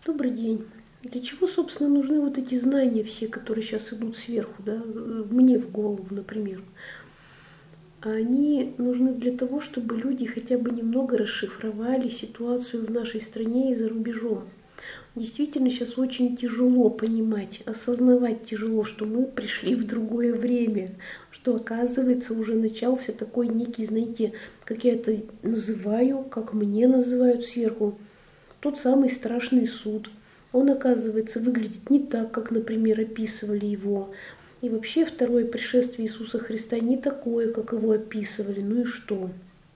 Добрый день. Для чего, собственно, нужны вот эти знания все, которые сейчас идут сверху, да, мне в голову, например? Они нужны для того, чтобы люди хотя бы немного расшифровали ситуацию в нашей стране и за рубежом. Действительно, сейчас очень тяжело понимать, осознавать тяжело, что мы пришли в другое время, что, оказывается, уже начался такой некий, знаете, как я это называю, как мне называют сверху, тот самый страшный суд. Он, оказывается, выглядит не так, как, например, описывали его. И вообще второе пришествие Иисуса Христа не такое, как его описывали. Ну и что?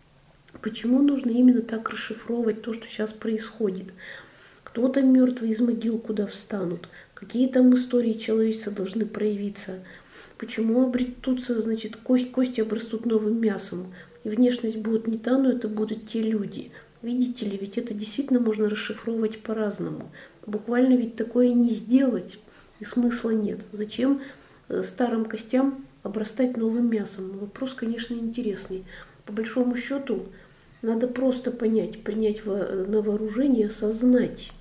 Почему нужно именно так расшифровывать то, что сейчас происходит? Кто там мертвые из могил куда встанут? Какие там истории человечества должны проявиться? Почему обретутся, значит, кости обрастут новым мясом? И внешность будет не та, но это будут те люди. Видите ли, ведь это действительно можно расшифровывать по-разному. Буквально ведь такое не сделать, и смысла нет. Зачем старым костям обрастать новым мясом? Вопрос, конечно, интересный. По большому счету, надо просто понять, принять на вооружение, осознать,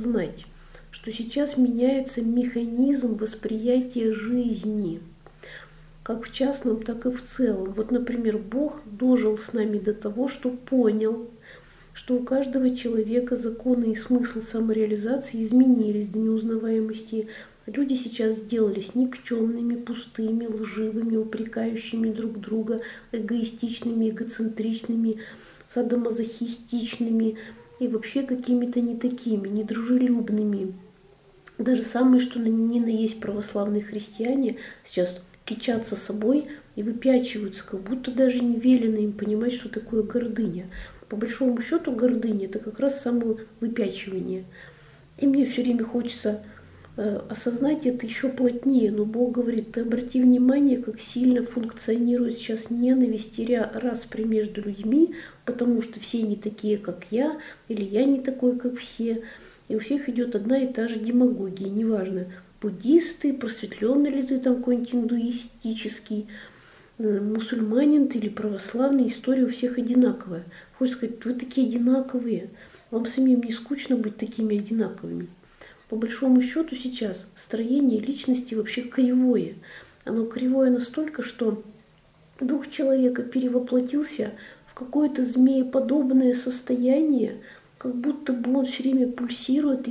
что сейчас меняется механизм восприятия жизни, как в частном, так и в целом. Вот, например, Бог дожил с нами до того, что понял, что у каждого человека законы и смысл самореализации изменились до неузнаваемости. Люди сейчас сделались никчемными, пустыми, лживыми, упрекающими друг друга, эгоистичными, эгоцентричными, садомазохистичными и вообще какими-то не такими, недружелюбными. Даже самые, что ни на есть православные христиане, сейчас кичатся собой и выпячиваются, как будто даже не велено им понимать, что такое гордыня. По большому счету гордыня – это как раз самовыпячивание. И мне все время хочется осознать это еще плотнее. Но Бог говорит, ты обрати внимание, как сильно функционирует сейчас ненависть и распри между людьми, потому что все не такие, как я, или я не такой, как все. И у всех идет одна и та же демагогия, неважно, буддисты, просветленный ли ты там какой-нибудь индуистический, мусульманин ты или православный, история у всех одинаковая. Хочется сказать, вы такие одинаковые, вам самим не скучно быть такими одинаковыми. По большому счету сейчас строение личности вообще кривое. Оно кривое настолько, что дух человека перевоплотился в какое-то змееподобное состояние, как будто бы он все время пульсирует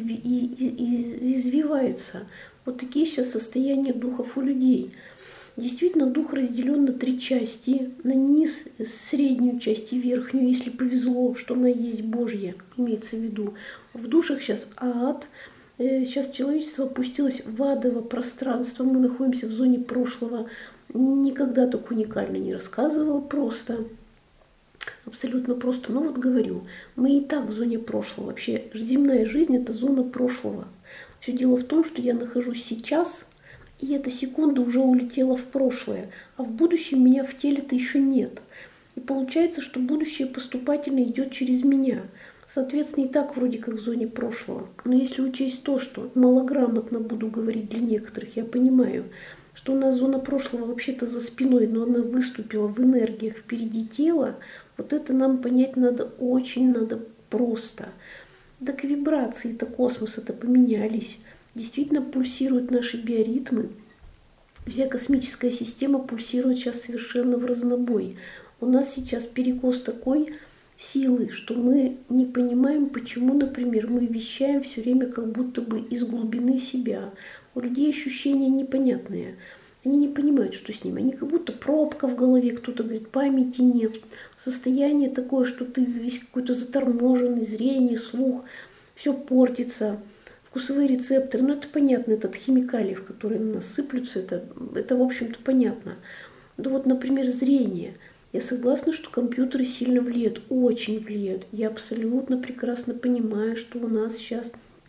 и извивается. Вот такие сейчас состояния духов у людей. Действительно, дух разделен на три части. На низ, среднюю часть и верхнюю, если повезло, что она есть Божья, имеется в виду. В душах сейчас ад. Сейчас человечество опустилось в адово пространство. Мы находимся в зоне прошлого. Никогда так уникально не рассказывал просто. Абсолютно просто. Но вот говорю, мы и так в зоне прошлого. Вообще земная жизнь – это зона прошлого. Все дело в том, что я нахожусь сейчас, и эта секунда уже улетела в прошлое, а в будущем меня в теле-то еще нет. И получается, что будущее поступательно идет через меня. Соответственно, и так вроде как в зоне прошлого. Но если учесть то, что малограмотно буду говорить для некоторых, я понимаю, что у нас зона прошлого вообще-то за спиной, но она выступила в энергиях впереди тела, вот это нам понять надо очень, надо просто. Так вибрации-то космоса-то поменялись. Действительно пульсируют наши биоритмы. Вся космическая система пульсирует сейчас совершенно в разнобой. У нас сейчас перекос такой силы, что мы не понимаем, почему, например, мы вещаем все время как будто бы из глубины себя. У людей ощущения непонятные. Они не понимают, что с ними. Они как будто пробка в голове, кто-то говорит, памяти нет. Состояние такое, что ты весь какой-то заторможенный, зрение, слух, все портится. Вкусовые рецепторы, ну это понятно, это от химикалиев, которые на нас сыплются, это в общем-то понятно. Да вот, например, зрение. Я согласна, что компьютеры сильно влияют, очень влияют. Я абсолютно прекрасно понимаю, что у нас сейчас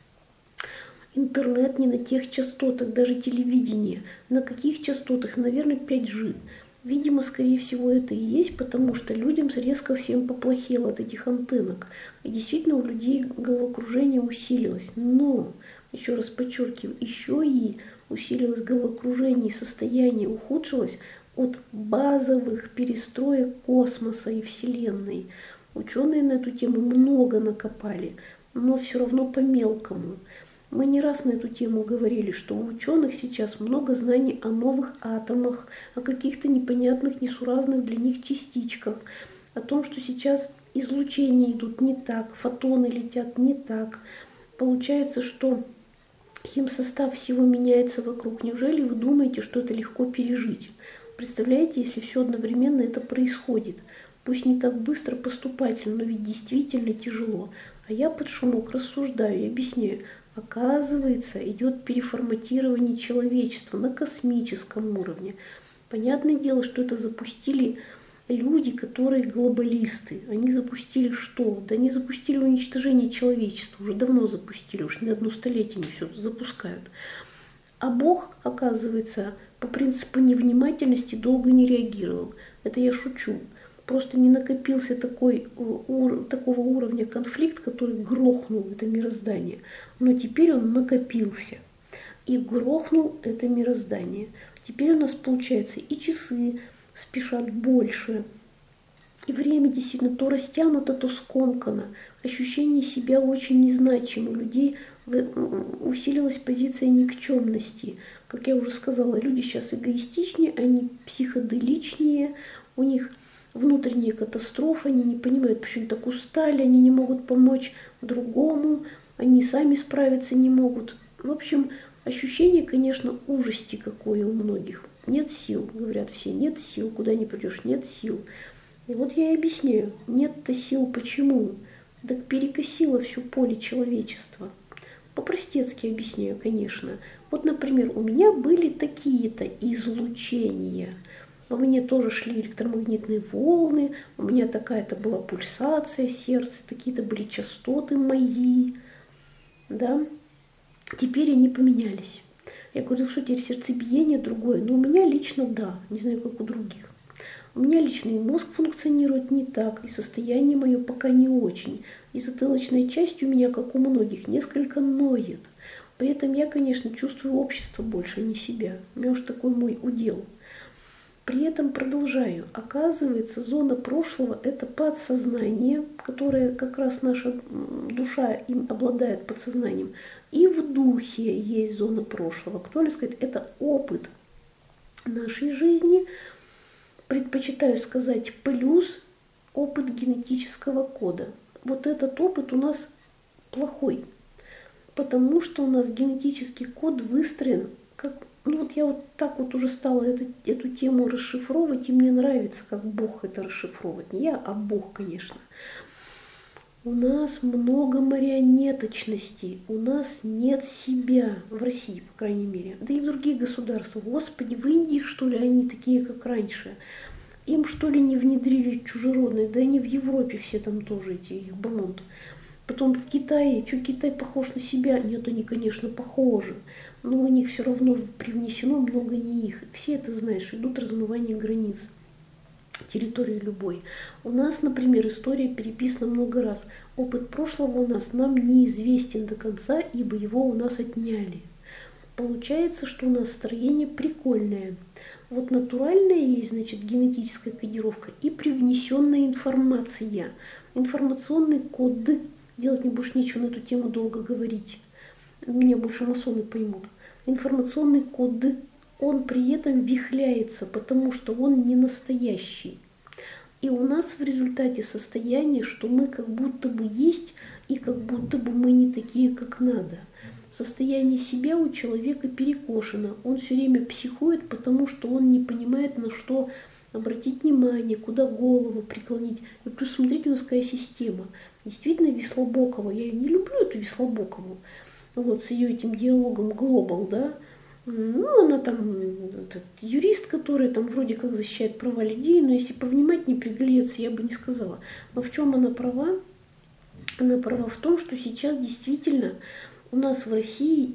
интернет не на тех частотах, даже телевидение. На каких частотах? Наверное, 5G. Видимо, скорее всего, это и есть, потому что людям резко всем поплохело от этих антеннок. И действительно у людей головокружение усилилось. Но, еще раз подчеркиваю, еще и усилилось головокружение, и состояние ухудшилось от базовых перестроек космоса и Вселенной. Ученые на эту тему много накопали, но все равно по мелкому. Мы не раз на эту тему говорили, что у ученых сейчас много знаний о новых атомах, о каких-то непонятных, несуразных для них частичках, о том, что сейчас излучения идут не так, фотоны летят не так. Получается, что химсостав всего меняется вокруг. Неужели вы думаете, что это легко пережить? Представляете, если все одновременно это происходит? Пусть не так быстро, поступательно, но ведь действительно тяжело. А я под шумок рассуждаю и объясняю. Оказывается, идет переформатирование человечества на космическом уровне. Понятное дело, что это запустили люди, которые глобалисты. Они запустили что? Да они запустили уничтожение человечества. Уже давно запустили, уж не одно столетие они все запускают. А Бог, оказывается, по принципу невнимательности долго не реагировал. Это я шучу. Просто не накопился такого уровня конфликт, который грохнул это мироздание. Но теперь он накопился и грохнул это мироздание. Теперь у нас получается и часы спешат больше, и время действительно то растянуто, то скомкано. Ощущение себя очень незначимо. У людей усилилась позиция никчемности. Как я уже сказала, люди сейчас эгоистичнее, они психоделичнее, у них внутренняя катастрофа, они не понимают, почему так устали, они не могут помочь другому, они сами справиться не могут. В общем, ощущение, конечно, ужасти какое у многих. Нет сил, говорят все, нет сил, куда ни придешь, нет сил. И вот я и объясняю, нет-то сил почему? Так перекосило все поле человечества. По-простецки объясняю, конечно. Вот, например, у меня были такие-то излучения. Во мне тоже шли электромагнитные волны, у меня такая-то была пульсация сердца, такие-то были частоты мои. Да? Теперь они поменялись. Я говорю, что теперь сердцебиение другое? Но у меня лично да, не знаю, как у других. У меня лично и мозг функционирует не так, и состояние мое пока не очень. И затылочная часть у меня, как у многих, несколько ноет. При этом я, конечно, чувствую общество больше, а не себя. У меня уж такой мой удел. При этом продолжаю. Оказывается, зона прошлого – это подсознание, которое как раз наша душа им обладает подсознанием. И в духе есть зона прошлого. Актуально сказать, это опыт нашей жизни. Предпочитаю сказать плюс опыт генетического кода. Вот этот опыт у нас плохой, потому что у нас генетический код выстроен как... Ну вот я вот так вот уже стала эту тему расшифровывать, и мне нравится, как Бог это расшифровывает. Не я, а Бог, конечно. У нас много марионеточности, у нас нет себя, в России, по крайней мере, да и в других государствах. Господи, в Индии, что ли, они такие, как раньше? Им, что ли, не внедрили чужеродные? Да они в Европе все там тоже, эти их бомонд. Потом в Китае, что Китай похож на себя? Нет, они, конечно, похожи, но у них все равно привнесено много не их. Все это знают, что идут размывания границ территории любой. У нас, например, история переписана много раз. Опыт прошлого у нас нам неизвестен до конца, ибо его у нас отняли. Получается, что у нас строение прикольное. Вот натуральная есть, значит, генетическая кодировка и привнесенная информация. Информационный код. Делать мне больше нечего на эту тему долго говорить. Меня больше масоны поймут. Информационный код, он при этом вихляется, потому что он не настоящий. И у нас в результате состояние, что мы как будто бы есть, и как будто бы мы не такие, как надо. Состояние себя у человека перекошено. Он все время психует, потому что он не понимает, на что обратить внимание, куда голову преклонить. И плюс смотрите, у нас какая система. Действительно Вислобокова, я ее не люблю, эту Вислобокову, вот с ее этим диалогом Global, да, ну, она там этот, юрист, который там вроде как защищает права людей, но если повнимательнее приглядеться, я бы не сказала. Но в чем она права? Она права в том, что сейчас действительно у нас в России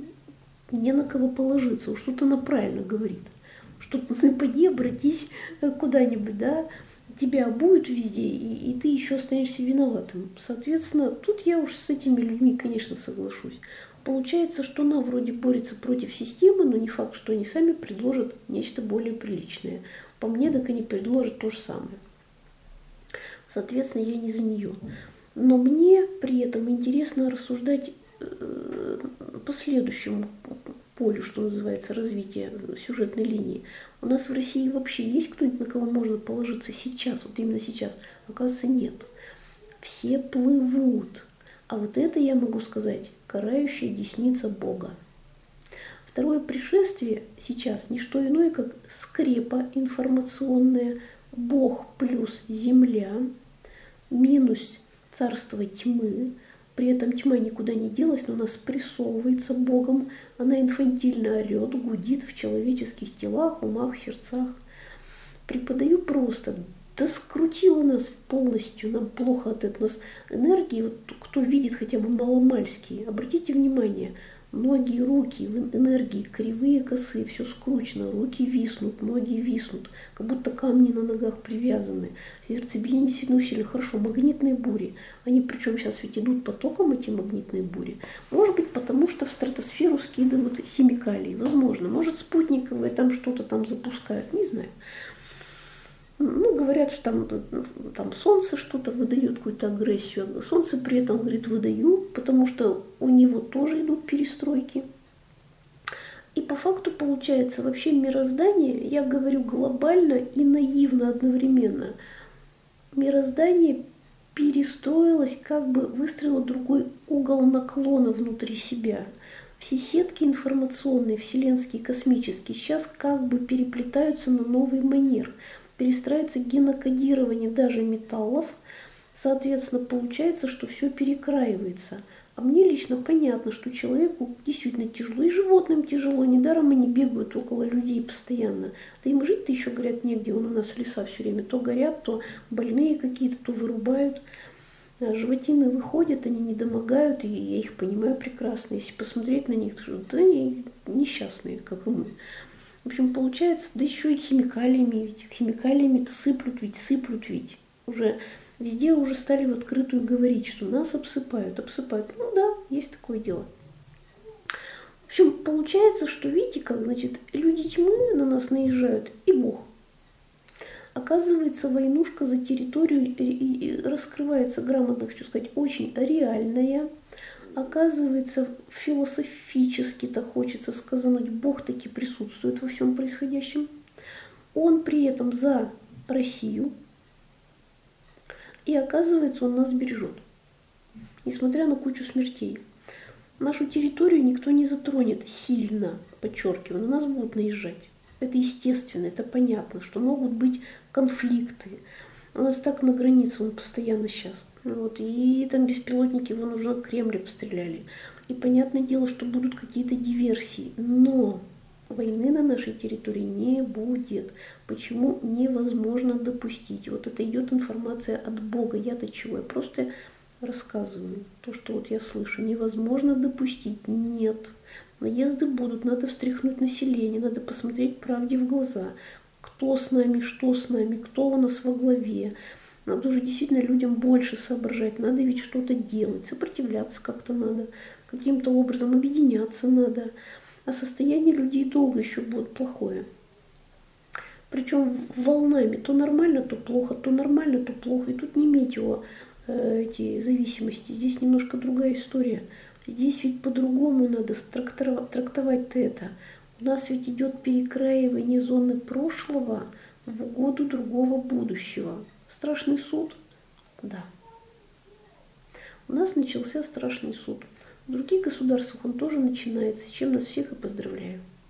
не на кого положиться, уж что-то она правильно говорит. Что ты поди, обратись куда-нибудь, да, тебя обуют везде, и ты еще останешься виноватым. Соответственно, тут я уж с этими людьми, конечно, соглашусь. Получается, что она вроде борется против системы, но не факт, что они сами предложат нечто более приличное. По мне, так они предложат то же самое. Соответственно, я не за нее. Но мне при этом интересно рассуждать по следующему полю, что называется, развития сюжетной линии. У нас в России вообще есть кто-нибудь, на кого можно положиться сейчас, вот именно сейчас? Оказывается, нет. Все плывут. А вот это, я могу сказать, карающая десница Бога. Второе пришествие сейчас не что иное, как скрепа информационная, Бог плюс земля, минус царство тьмы. При этом тьма никуда не делась, но она спрессовывается Богом, она инфантильно орет, гудит в человеческих телах, умах, сердцах. Преподаю просто. Да скрутила нас полностью, нам плохо от этого. У нас энергии, вот, кто видит хотя бы маломальские, обратите внимание, ноги, руки в энергии кривые, косые, все скручено, руки виснут, ноги виснут, как будто камни на ногах привязаны. Сердцебиение действительно усилено. Хорошо, магнитные бури. Они причем сейчас ведь идут потоком, эти магнитные бури. Может быть, потому что в стратосферу скидывают химикалии. Возможно. Может, спутниковые там что-то там запускают. Не знаю. Ну, говорят, что там Солнце что-то выдает, какую-то агрессию. Солнце при этом говорит, выдаю, потому что у него тоже идут перестройки. И по факту получается вообще мироздание, я говорю глобально и наивно одновременно. Мироздание перестроилось, как бы выстроило другой угол наклона внутри себя. Все сетки информационные, вселенские, космические, сейчас как бы переплетаются на новый манер. Перестраивается генокодирование даже металлов, соответственно, получается, что все перекраивается. А мне лично понятно, что человеку действительно тяжело, и животным тяжело, недаром они бегают около людей постоянно. Да им жить-то еще, говорят, негде, вон у нас леса все время то горят, то больные какие-то, то вырубают. А животины выходят, они недомогают, и я их понимаю прекрасно. Если посмотреть на них, то да, они несчастные, как и мы. В общем, получается, да еще и химикалиями, ведь химикалиями-то сыплют ведь. Уже везде уже стали в открытую говорить, что нас обсыпают. Ну да, есть такое дело. В общем, получается, что видите, как, значит, люди тьмы на нас наезжают, и Бог. Оказывается, войнушка за территорию и раскрывается грамотно, хочу сказать, очень реальная. Оказывается, философически-то хочется сказать, Бог таки присутствует во всем происходящем. Он при этом за Россию. И оказывается, он нас бережет. Несмотря на кучу смертей. Нашу территорию никто не затронет сильно, подчеркиваю, на нас будут наезжать. Это естественно, это понятно, что могут быть конфликты. У нас так на границе, он постоянно сейчас. Вот, и там беспилотники, вон уже Кремль обстреляли. И понятное дело, что будут какие-то диверсии. Но войны на нашей территории не будет. Почему невозможно допустить? Вот это идет информация от Бога. Я-то чего? Я просто рассказываю то, что вот я слышу. Невозможно допустить. Нет. Наезды будут, надо встряхнуть население, надо посмотреть правде в глаза. Кто с нами, что с нами, кто у нас во главе. Надо уже действительно людям больше соображать, надо ведь что-то делать, сопротивляться как-то надо, каким-то образом объединяться надо. А состояние людей долго еще будет плохое. Причем волнами, то нормально, то плохо, то нормально, то плохо. И тут не метео эти зависимости, здесь немножко другая история. Здесь ведь по-другому надо трактовать-то это. У нас ведь идет перекраивание зоны прошлого в угоду другого будущего. Страшный суд? Да. У нас начался страшный суд. В других государствах он тоже начинается, с чем нас всех и поздравляю.